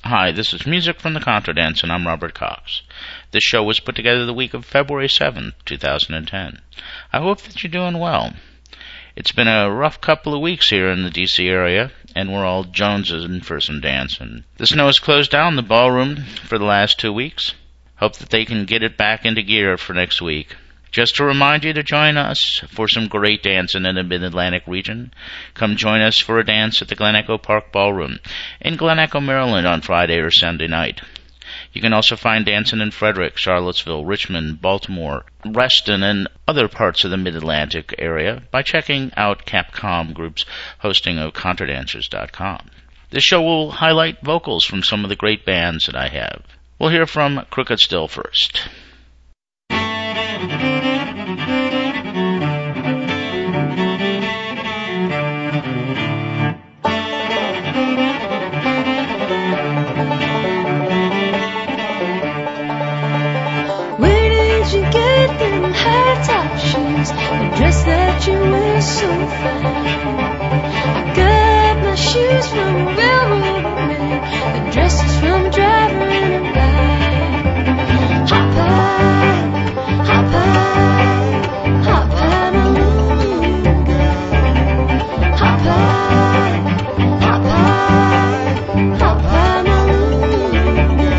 Hi, this is Music from the Contra Dance, and I'm Robert Cox. This show was put together the week of February 7th, 2010. I hope that you're doing well. It's been a rough couple of weeks here in the D.C. area, and we're all jonesing for some dancing. The snow has closed down the ballroom for the last 2 weeks. Hope that they can get it back into gear for next week. Just to remind you to join us for some great dancing in the Mid-Atlantic region. Come join us for a dance at the Glen Echo Park Ballroom in Glen Echo, Maryland on Friday or Sunday night. You can also find dancing in Frederick, Charlottesville, Richmond, Baltimore, Reston, and other parts of the Mid-Atlantic area by checking out Capcom Group's hosting of ContraDancers.com. This show will highlight vocals from some of the great bands that I have. We'll hear from Crooked Still first. High-top shoes, the dress that you wear so fine. I got my shoes from a railroad man, the dress is from a driver in a line. Hop high, hop high, hop high, my little girl. Hop high, hop high, hop high, my little girl.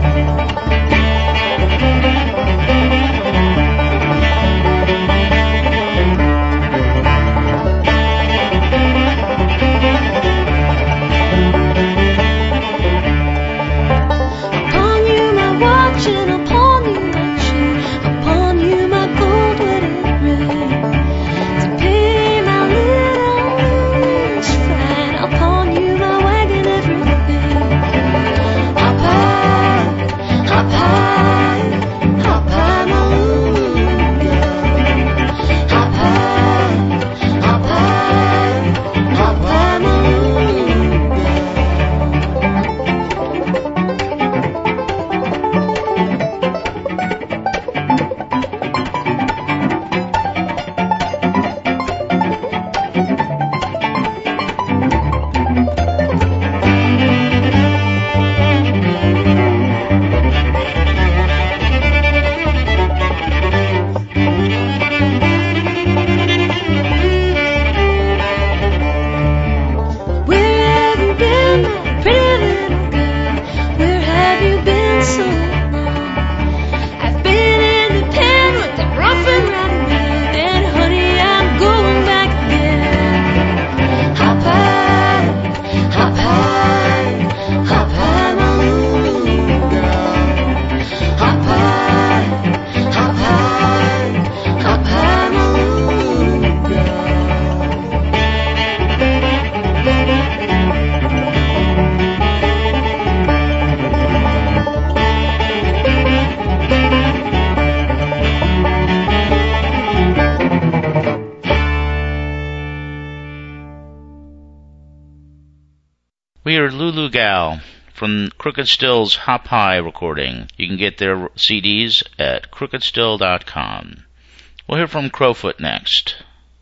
We are Lulu Gal from Crooked Still's Hop High recording. You can get their CDs at crookedstill.com. We'll hear from Crowfoot next.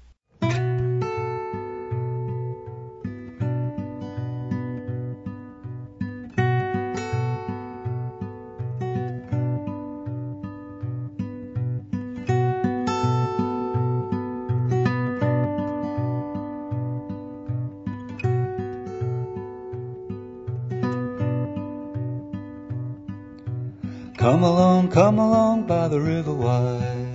Come along by the river wide.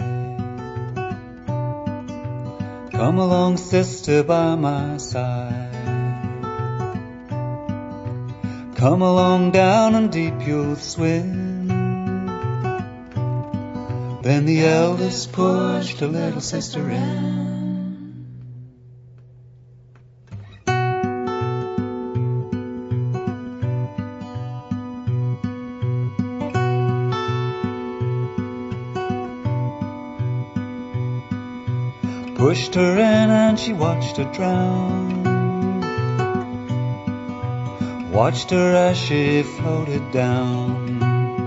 Come along, sister, by my side. Come along, down and deep you'll swim. Then the eldest pushed her little sister in. Pushed her in and she watched her drown. Watched her as she floated down.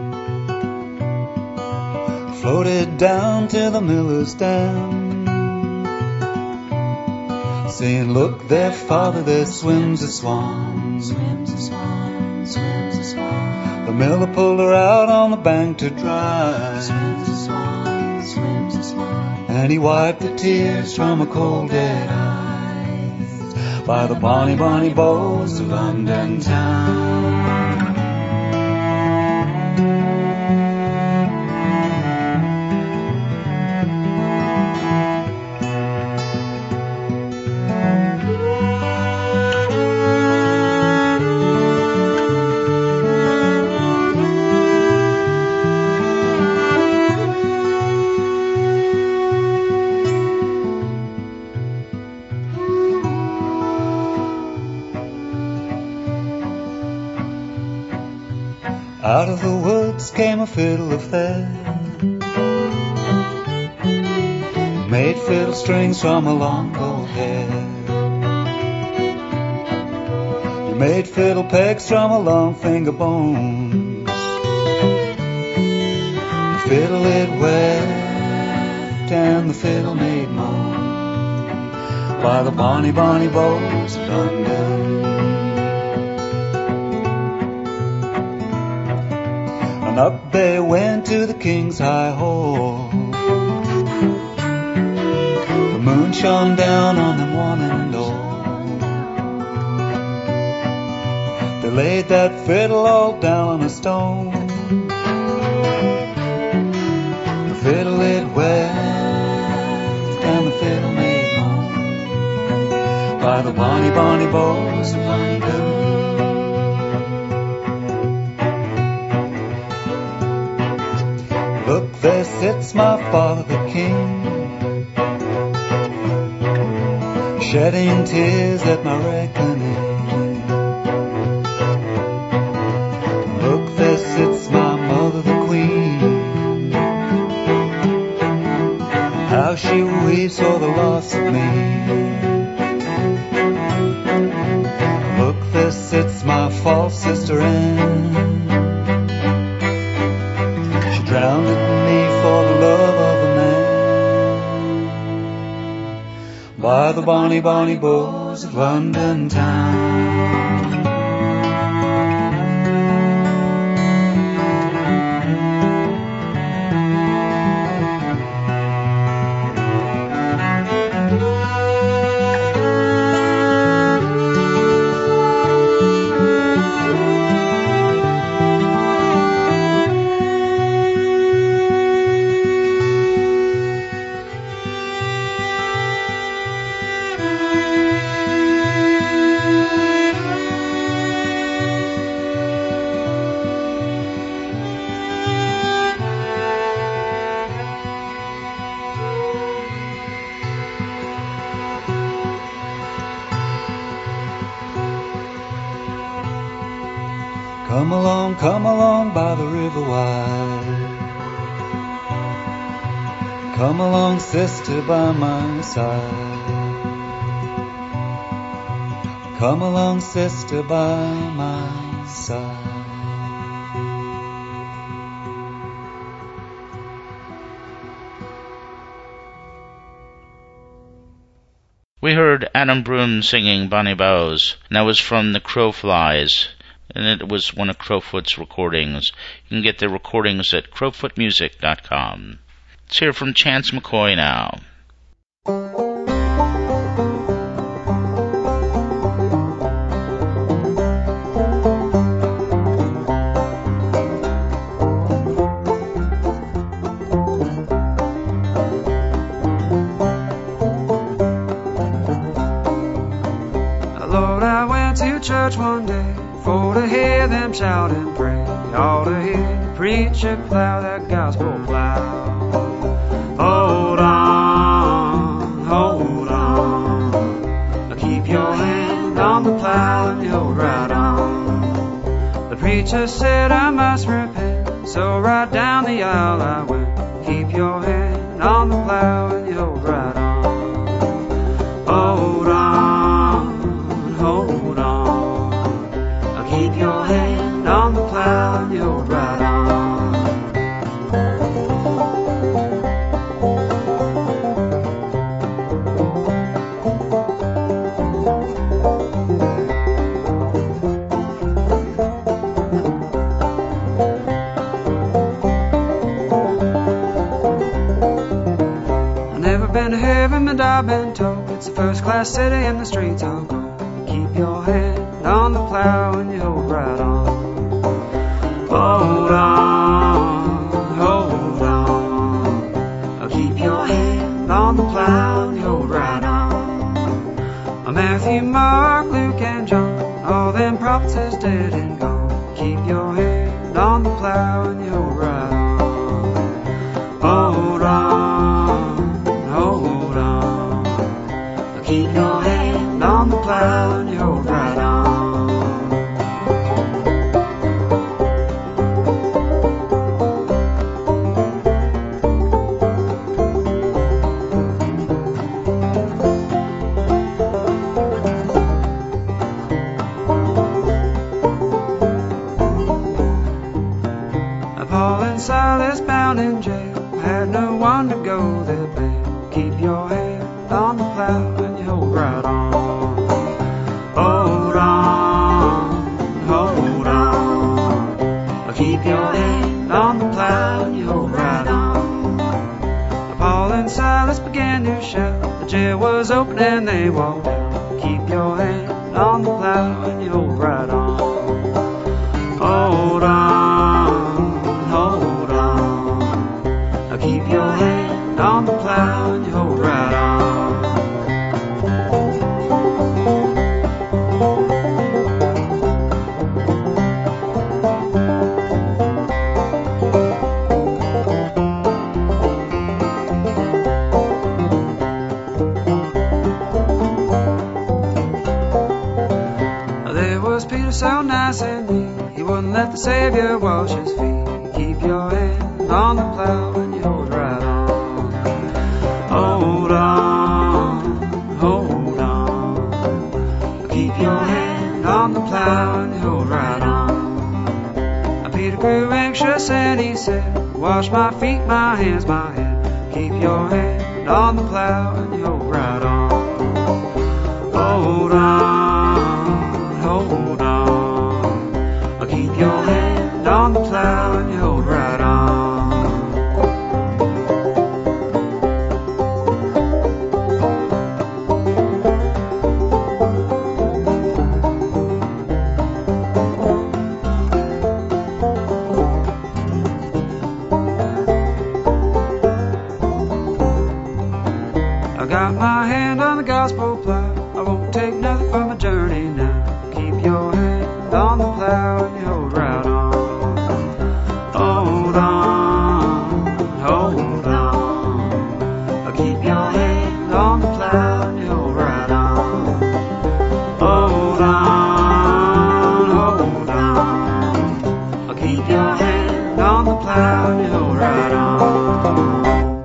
Floated down to the miller's dam. Saying, look there, father, there swims a swan. Swims a swan, swims a The miller pulled her out on the bank to dry. And he wiped the tears from her cold dead eyes by the bonny, bonny bows of London town. Out of the woods came a fiddle of fair, made fiddle strings from her long gold hair. He made fiddle pegs from her long finger bones. The fiddle it wept and the fiddle made moan by the bonny, bonny bows of London. Up they went to the king's high hall. The moon shone down on them one and all. They laid that fiddle all down on a stone. The fiddle it wept and the fiddle made moan by the bonny, bonny bows of London. Look, there sits my father the king, shedding tears at my reckoning. Look, there sits my mother the queen, how she weeps for the loss of me. Look, there sits my false sister Anne, drowned me for the love of a man by the bonny, bonny bows of London town. Come along by the river wide. Come along, sister, by my side. Come along, sister, by my side. We heard Adam Broom singing Bonnie Bows, and that was from the Crow Flies, and it was one of Crowfoot's recordings. You can get their recordings at crowfootmusic.com. Let's hear from Chance McCoy now. Lord, I went to church one day for to hear them shout and pray. All to hear the preacher plow that gospel plow. Hold on, hold on. Keep your hand on the plow and you'll ride on. The preacher said I must repent, so right down the aisle I went. Keep your hand on the plow and you'll ride on. Hold on, hold on. Keep your hand on the plow and you'll ride on. Cleveland, I've been told, it's a first-class city and the streets are gold. Keep your hand on the plow and you hold right on. Hold on, hold on. Keep your hand on the plow and you hold right on. Matthew, Mark, Luke, and John, all them prophets is dead and gone. Keep your hand on the plow and you hold right on. Hold on, hold on. Keep your hand on the plow and you hold right on. Paul and Silas bound in jail, had no one to go their bail. Keep your hand on the plow and you hold right on. Hold on, hold on. Keep your hand on the plow and you hold right on. Paul and Silas began to shout, the jail was open and they walked out. Keep your hand on the plow and you hold right on. Hold on, hold on. Keep your hand on the plow and you hold right on. There was Peter so nice and neat, he wouldn't let the Savior wash his feet. Keep your hand on the plow and you hold right on. Hold on, hold on. Keep your hand on the plow and you hold right on. Peter grew anxious and he said, wash my feet, my hands, my head. Keep your hand on the plow and you hold right on. Hold on, hold on. Keep your hand on the plow and you hold right on. I got my hand on the gospel plow, I won't take nothing for my journey now. Keep your hand on the plow and you hold right on. Hold on, hold on. Keep your hand on the plow and you hold right on. Hold on, hold on. Keep your hand on the plow and you hold right on.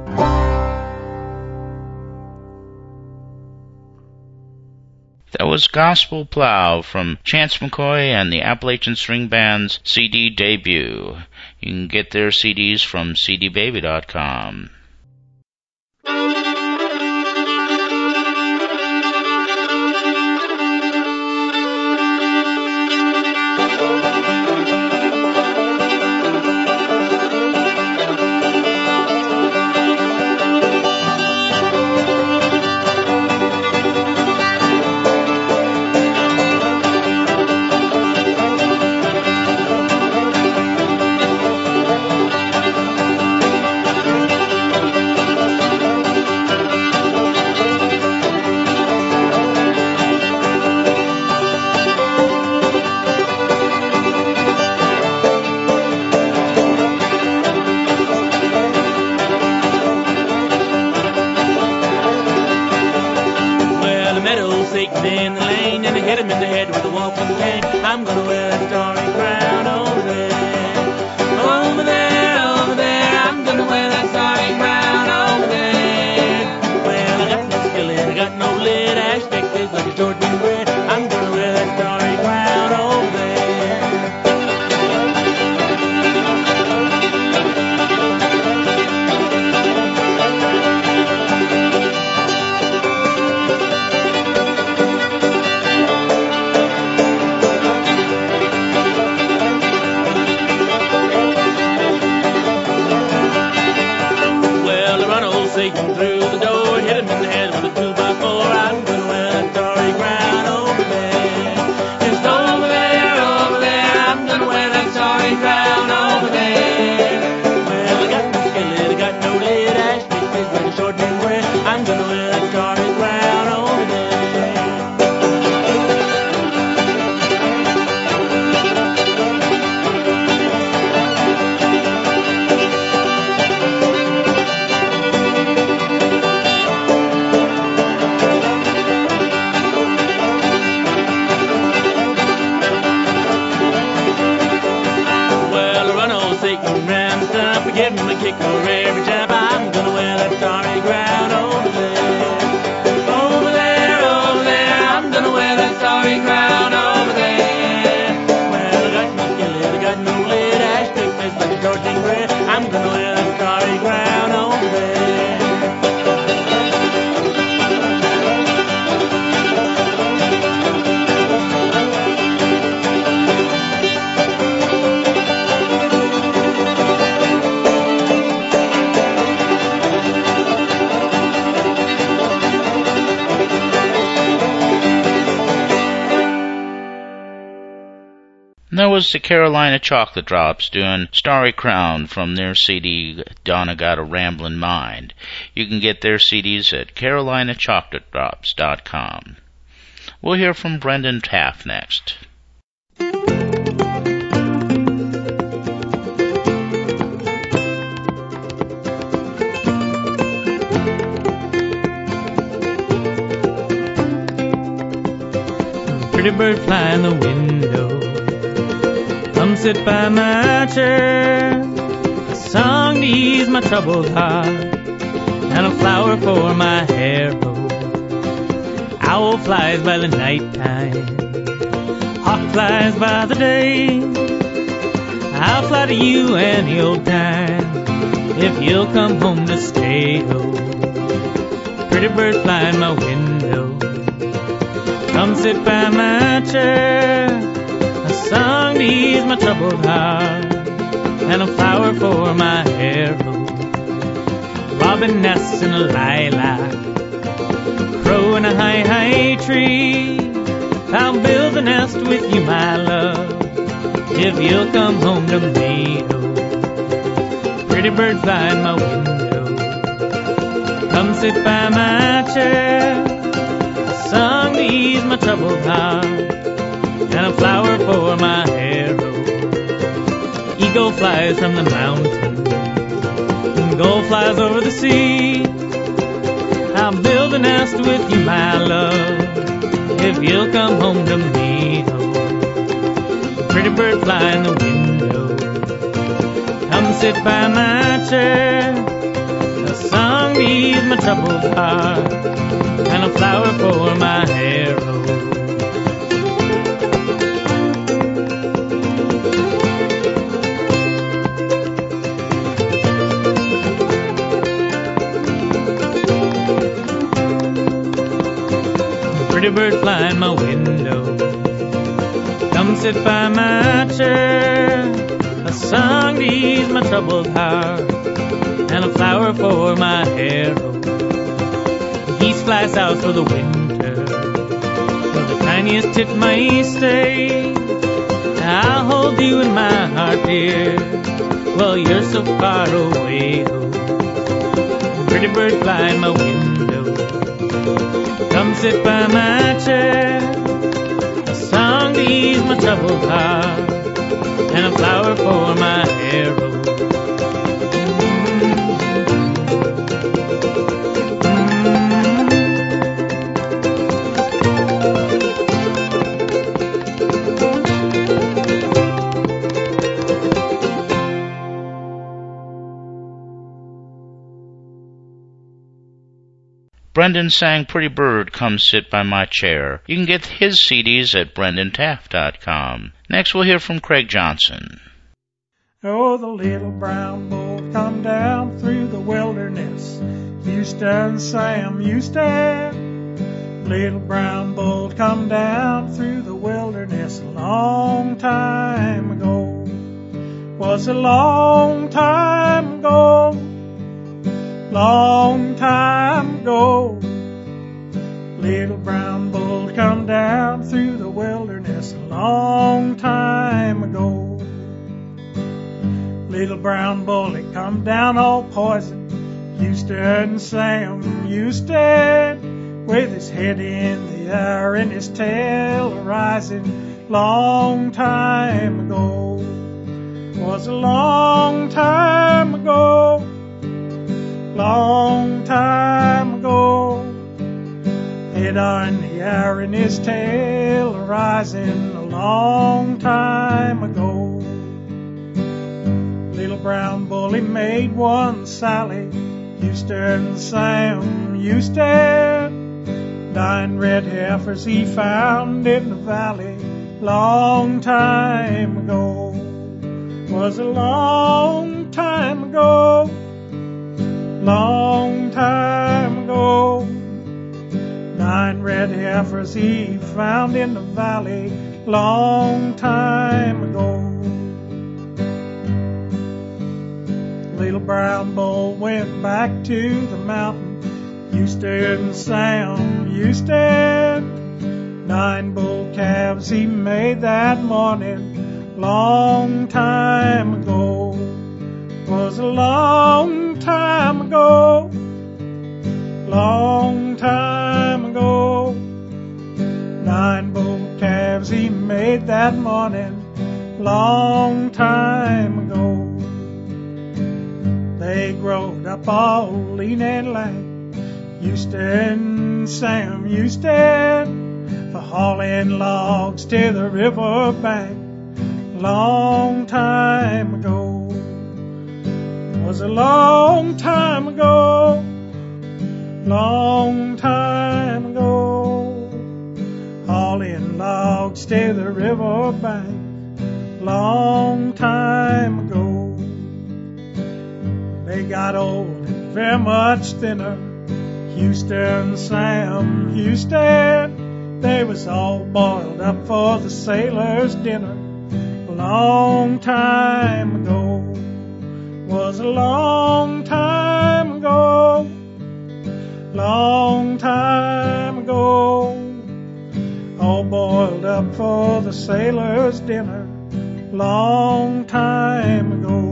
That was Gospel Plow from Chance McCoy and the Appalachian String Band's CD debut. You can get their CDs from cdbaby.com. give me my kicker every time. I'm gonna wear that starry crown over there. Over there, over there, I'm gonna wear that starry crown over there. Well, I got no skillet, I got no lid, ashtray face like a torching bread. I'm gonna wear that starry crown over there. And that was the Carolina Chocolate Drops doing Starry Crown from their CD, Donna Got a Ramblin' Mind. You can get their CDs at carolinachocolategdrops.com. We'll hear from Brendan Taft next. Pretty bird fly in the window, come sit by my chair. A song to ease my troubled heart, and a flower for my hair. Owl flies by the nighttime, hawk flies by the day. I'll fly to you any old time, if you'll come home to stay. Oh, pretty bird fly in my window, come sit by my chair. A song to ease my troubled heart, and a flower for my hair. Robin nests in a lilac, crow in a high, high tree. I'll build a nest with you, my love, if you'll come home to me. Oh, pretty bird fly in my window, come sit by my chair. A song to ease my troubled heart, and a flower for my hair. Oh, eagle flies from the mountain, and gull flies over the sea. I'll build a nest with you, my love, if you'll come home to me. Oh, pretty bird fly in the window, come sit by my chair. A song to ease my troubled heart, and a flower for my hair. Oh, pretty bird fly in my window, come sit by my chair. A song to ease my troubled heart, and a flower for my hair. Oh, geese fly south for the winter, where the tiniest titmice stay. I'll hold you in my heart, dear, while you're so far away. Oh, pretty bird fly in my window, come sit by my chair. A song to ease my troubled heart, and a flower for my hair. Oh, Brendan sang Pretty Bird, Come Sit by My Chair. You can get his CDs at brendantaft.com. Next we'll hear from Craig Johnson. Oh, the little brown bull come down through the wilderness. Houston, Sam Houston. Little brown bull come down through the wilderness a long time ago. Was a long time ago. Long time ago. Little brown bull come down through the wilderness a long time ago. Little brown bull, it come down all poison. Houston, Sam Houston, with his head in the air and his tail rising. Long time ago. Was a long time ago. Long time ago. Head in the air and his tail rising a long time ago. Little brown bull, he made one sally. Houston Sam Houston, 9 red heifers he found in the valley. Long time ago, was a long time ago, long time ago. 9 red heifers he found in the valley. Long time ago. Little brown bull went back to the mountain. Houston Sam Houston, 9 bull calves he made that morning. Long time ago, was a long time ago, long time ago. 9 bull calves he made that morning. Long time ago. They growed up all lean and lank. Houston Sam Houston, for hauling logs to the river bank. Long time ago, was a long time ago, long time ago. Hauling logs to the river bank. Long time ago. They got old and very much thinner. Houston Sam Houston, they was all boiled up for the sailor's dinner. Long time ago, was a long time ago, long time ago. All boiled up for the sailor's dinner. Long time ago.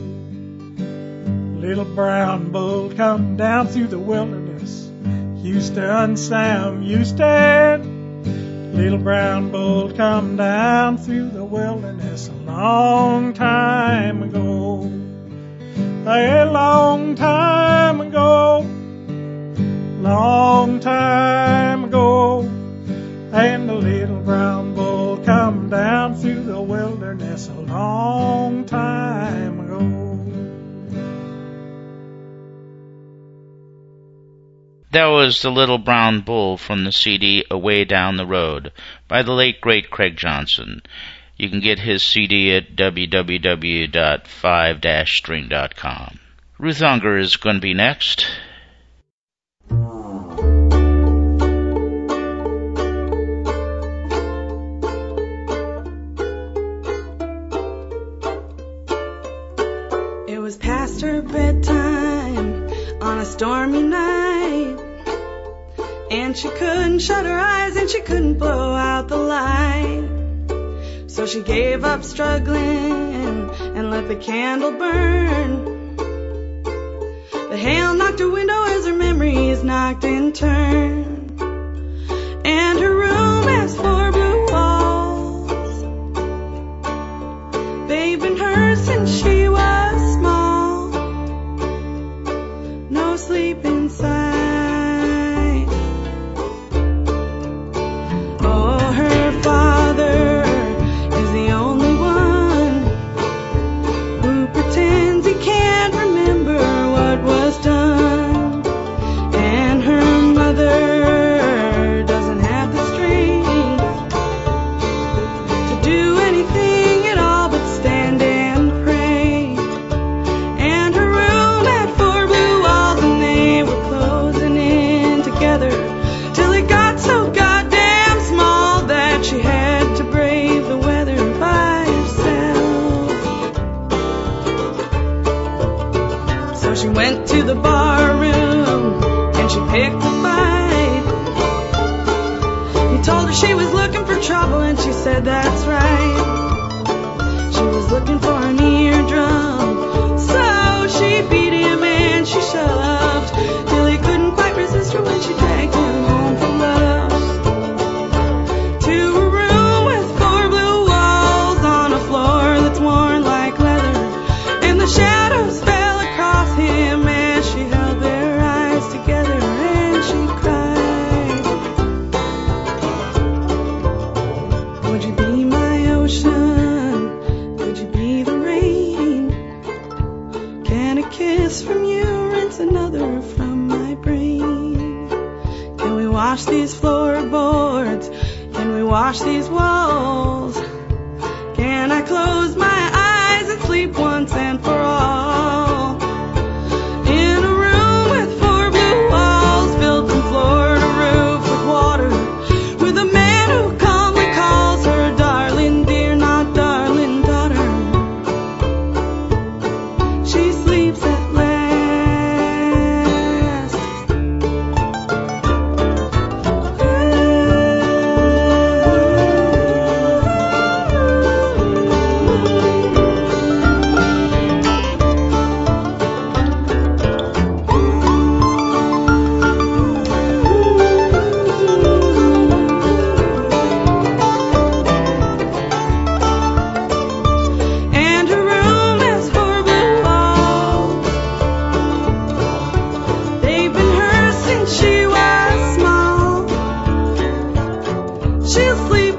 Little brown bull come down through the wilderness. Houston Sam Houston, little brown bull come down through the wilderness. A long time ago, a long time ago, long time ago. And the little brown bull come down through the wilderness a long time ago. That was The Little Brown Bull from the CD Away Down the Road by the late great Craig Johnson. You can get his CD at www.5-string.com. Ruth Unger is going to be next. It was past her bedtime on a stormy night, and she couldn't shut her eyes and she couldn't blow out the light. So she gave up struggling and let the candle burn. The hail knocked her window as her memories knocked in turn. And her room has 4 blue walls. They've been hers since she was small. No sleep inside. Oh, her father is the only one who pretends he can't remember what was done. And her mother doesn't have the strength to do anything at all but stand and pray. And her room had 4 blue walls and they were closing in together till it got so goddamn small that she had to brave the weather by herself. So she went to the bar room and she picked a fight. He told her she was looking for trouble and she said that's right. She was looking for an eardrum, so she beat him and she shoved till he couldn't quite resist her when she dragged him home for love. To a room with 4 blue walls on a floor that's worn like leather, and the shadows fell across him as she held their eyes together and she cried. Would you be my ocean? Would you be the kiss from you, rinse another from my brain. Can we wash these floorboards? Can we wash these walls? Can I close my eyes and sleep once and for all? In a room with 4 blue walls, built from floor to roof with water, with a man who calmly calls her darling dear, not darling daughter. She sleeps at last. And her room has 4 blue walls. They've been hers since she was small. She'll sleep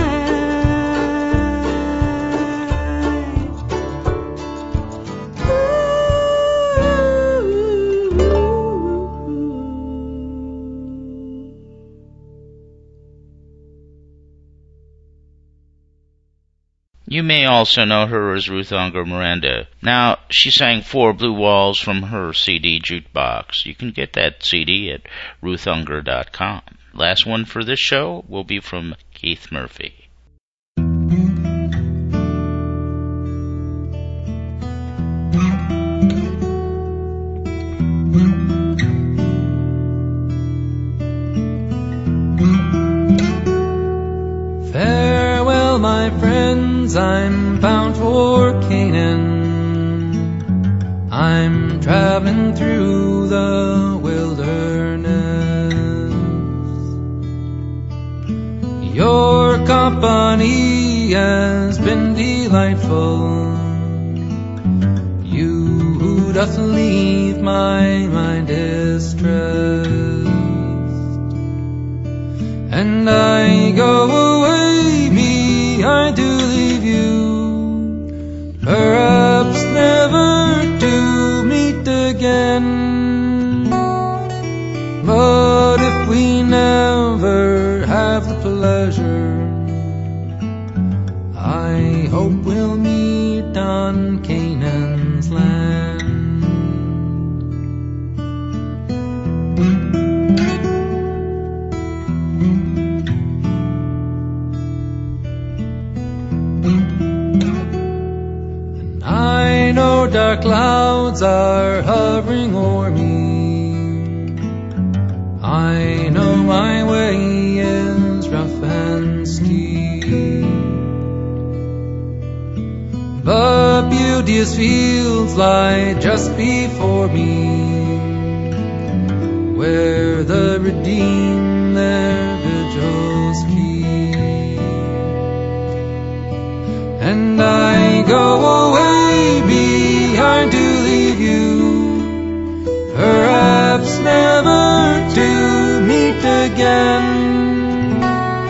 tonight. You may also know her as Ruth Unger Miranda. Now, she sang 4 Blue Walls from her CD Jukebox. You can get that CD at ruthunger.com. Last one for this show will be from Keith Murphy. Farewell, my friends, I'm bound for Canaan. I'm traveling through the wilderness. Your company has been delightful. You who doth leave my mind distressed. And I go away, I do leave you, perhaps never to meet again. But if we never have the pleasure, I hope we'll meet on Canaan's land. I know dark clouds are hovering o'er me. I know my way is rough and steep, but beauteous fields lie just before me, where the redeemed their vigils keep. And I go away behind to leave you, perhaps never to meet again.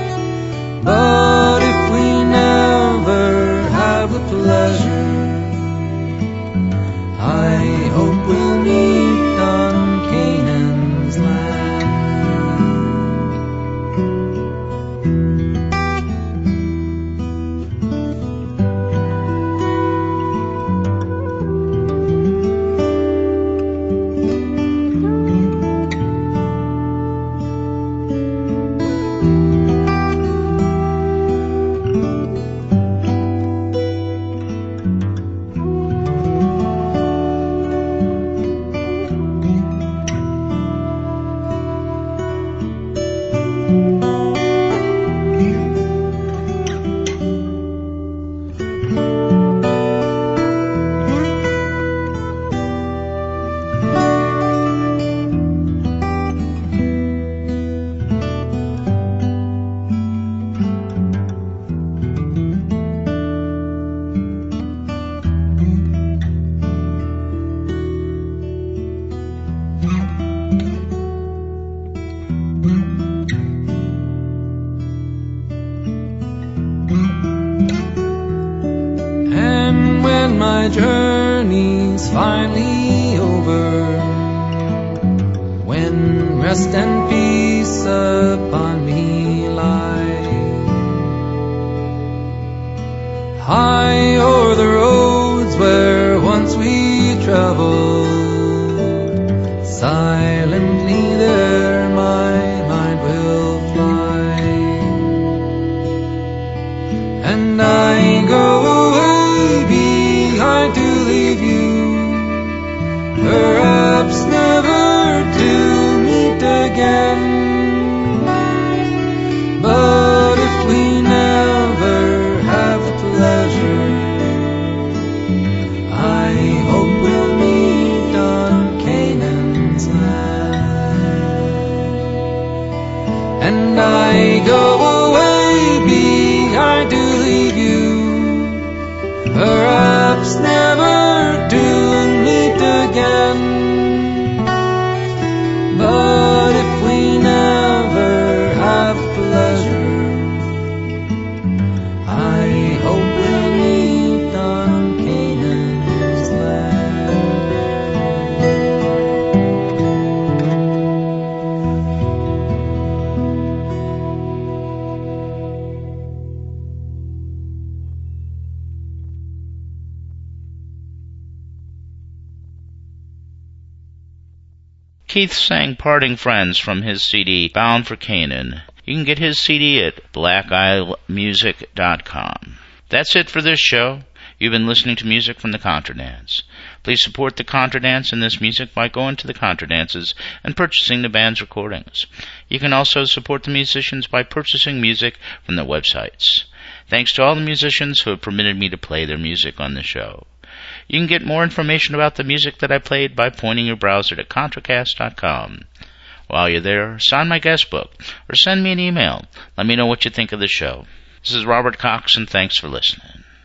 But if we never have the pleasure, I hope we'll meet on Canaan's land. And when my journey's finally over, rest and peace upon me lie. High o'er the roads where once we traveled, silently there my mind will fly. And I go away behind to leave you, perhaps never to meet again. But if we never have the pleasure, I hope we'll meet on Canaan's land. And I go away behind to leave you, perhaps never to meet again. But if we never have pleasure, I hope we'll meet on Canaan's land. Keith sang Parting Friends from his CD, Bound for Canaan. You can get his CD at blackislemusic.com. That's it for this show. You've been listening to music from the Contra Dance. Please support the Contra Dance and this music by going to the Contra Dances and purchasing the band's recordings. You can also support the musicians by purchasing music from their websites. Thanks to all the musicians who have permitted me to play their music on the show. You can get more information about the music that I played by pointing your browser to ContraCast.com. While you're there, sign my guest book or send me an email. Let me know what you think of the show. This is Robert Cox, and thanks for listening.